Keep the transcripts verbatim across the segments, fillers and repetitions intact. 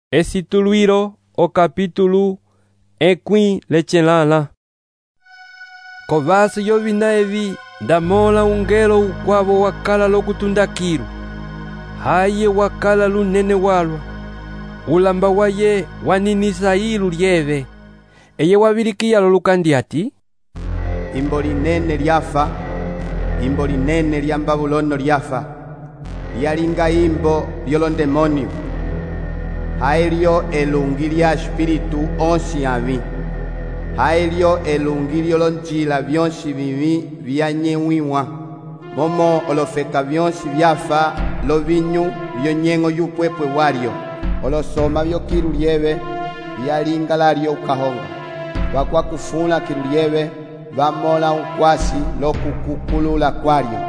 Esituluiro o capítulo equi lechelala. Kovasi yovina evi damola ungelo ukwavo wakala lokutundakiru. Haye wakala lunene walwa. Ulamba waye waninisa ilu lieve. Eye wabirikia lolukandi ati. Imbo linene lyafa, imbo linene lya Babulono lyafa. Lyalinga imbo lyolondemonio. Haelio elungi lya espiritu onsi avi. Haelio elungi lyolonjila byonsi bibi byanyewiwa. Momo olofeka byonsi byafa lovinyu byonyengo yupwepwe walyo. Olosoma byokiru lieve byalinga lalyo ukahonga. Wakwa kufuna kiru lieve vamola ukwasi lokukukulula kwalyo.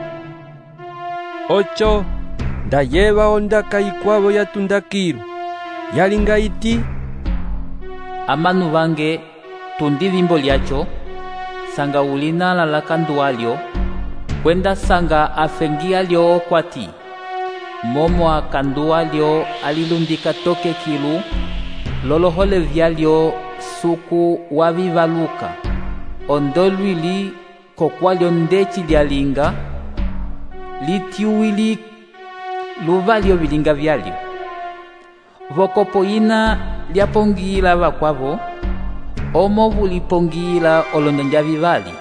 Ocho ndayeva ondaka ikwavo yatundakiru. Yalinga iti amanu vange tundi vimbo lyacho sanga ulina la lakandu walyo kwenda sanga afengia lyo okwati momo akandu walyo alilundika toke kilu lolohole vyalyo suku wavivaluka ondolwili kokwalyo ndechi lyalinga litiuwili luvalyo vilinga vyalyo vokopoina lyapongila vakwavo omo vulipongila olonjanja vivali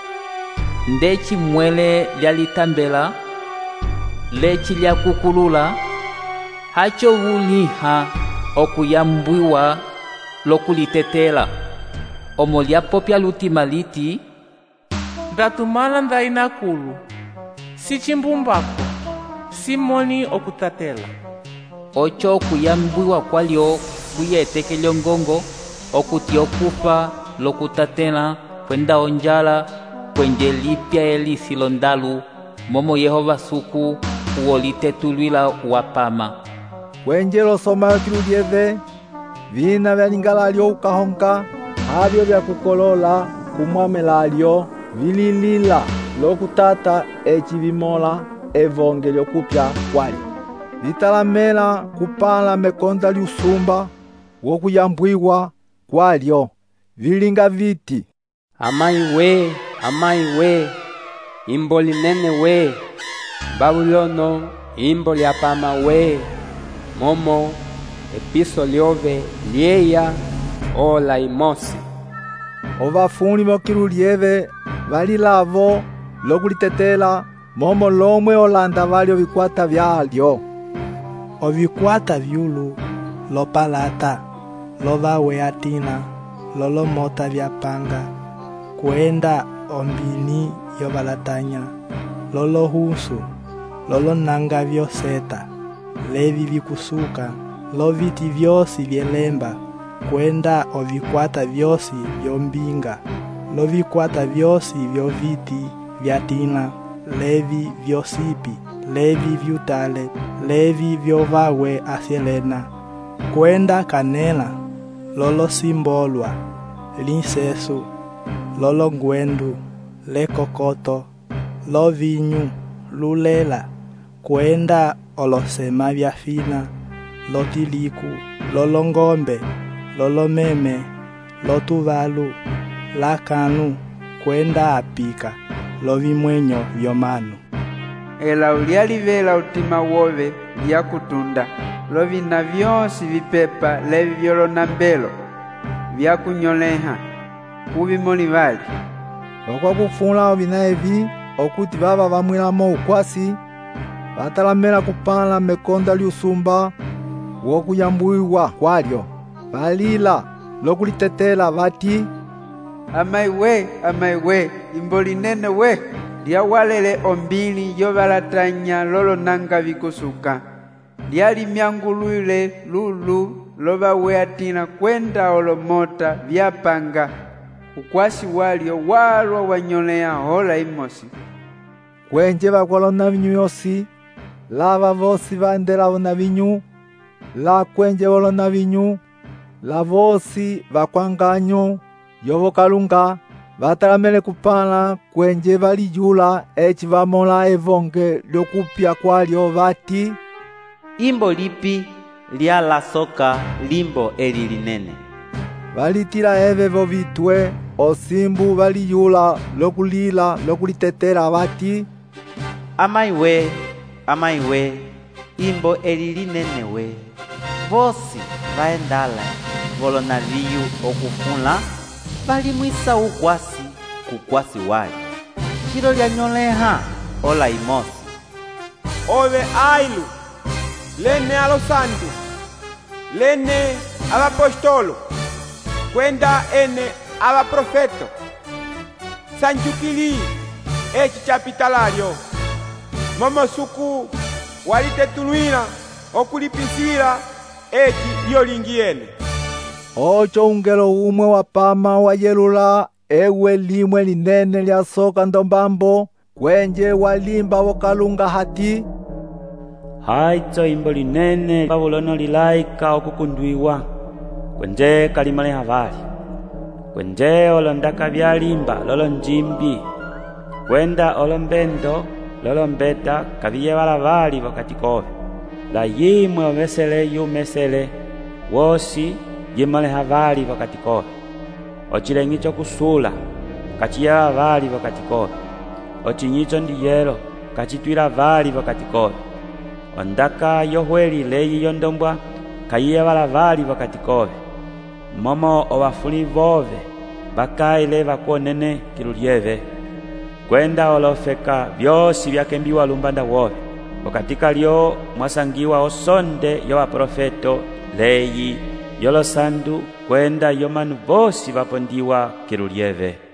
ndechi mwele lyalitambela lechi lyakukulula hacho vuliha okuyambwiwa lokulitetela omo lyapopya lutima liti ndatumana ndainakulu si chimbumbako simoni okutatela. Ocho kuyambwiwa kwalyo kuyeteke lyongongo okuti okufa lokutatela kwenda onjala kwenje lipya elisi londalu momo Yehova suku uolitetulwila wapama. Kwenje losoma kilu lieve vina vyalingala lyo ukahonka havyo vyakukolola kumwamela lyo vililila lokutata echi vimola evonge lyokupya kwali. Litalamela kupala mekonda liusumba wokuyambwiwa kwalyo vilinga viti. Amai we, amai we, imbo linene we, Babulono imbo lyapama we, momo episo lyove lieya ola imosi. Ovafuni mokilu lieve valilavo lokulitetela momo lomwe olanda valyo vikwata vyalyo. Ovikwata vyulu lopalata lovawe atina lolomota vyapanga kwenda ombini yovalatanya lolohusu lolonanga vyoseta levi vikusuka loviti vyosi vyelemba kwenda ovikwata vyosi vyombinga lovikwata vyosi vyoviti vyatina levi vyosipi levi vyutale levi vyovawe aselena kwenda kanela lolo simbolwa linsesu lolo ngwendu lekokoto lovinyu lulela kwenda olosema vyafina lotiliku lolo ngombe lolo meme lotuvalu lakanu kwenda apika lovimwenyo vyomanu. Ela ulialivela utima wove vyakutunda lovina vyonsi vipepa levi vyolonambelo vyakunyoleha kuvimoni vali. Wakwa kufula ovina evi okuti vava vamwilamo ukwasi vatalamela kupala mekonda liusumba wokuyambwiwa kwalyo valila lokulitetela vati amai we, amai we, imbo linene we lyawalele ombili yovalatanya lolonanga vikusuka lyalimyangulwile lulu lovawe atina kwenda olomota vyapanga ukwasi walyo walwa wanyolea hola imosi. Kwenje vakwalona vinyu yosi lava vosi vandela na vinyu la kwenje volona vinyu la vosi vakwanganyo yovokalunga vatalamele kupala kwenje valijula echi vamola evonge lyokupya kwalyo vati imbo lipi lia la soka limbo eli linene. Valitila eve vovitwe osimbu valiyula lokulila lokulitetela bati, Amai we, amai we, imbo eli linene we. Vosi vaendala volona viyu okufuna valimwisa ukwasi kukwasi wali. Chilo lya nyoleha ola imosi. Ove ailu lene alo santu lene abapostolo kwenda ene abaprofeto sanjukili eci capitalalyo momosuku walitetulwila okulipisila eci lyolingiene. Ocho ungelo umwe wapama wayelula ewe limwe linene lya soka ndombambo kwenje walimba wokalunga hati, Haitso imbo linene Babulono lilaika okukundwiwa kwenje kalimale havali kwenje olondaka byalimba lolo njimbi kwenda olombendo lolo mbeta kabiye balavali wakati kove la yimwe omesele yumesele wosi yimale havali wakati kove ochilengicho kusula kachiya havali wakati kove ochinyicho ndiyelo kachitwila vali wakati kove ondaka yohweli leyi yondombwa kayiye balavali wakati kove momo obafuli vove bakaile bakuonene kilulieve kwenda olofeka byosi byakembiwa lumbanda wove wakatika lyo mwasangiwa osonde yo baprofeto leyi yolosandu kwenda yomanu bosi bapondiwa kilulieve.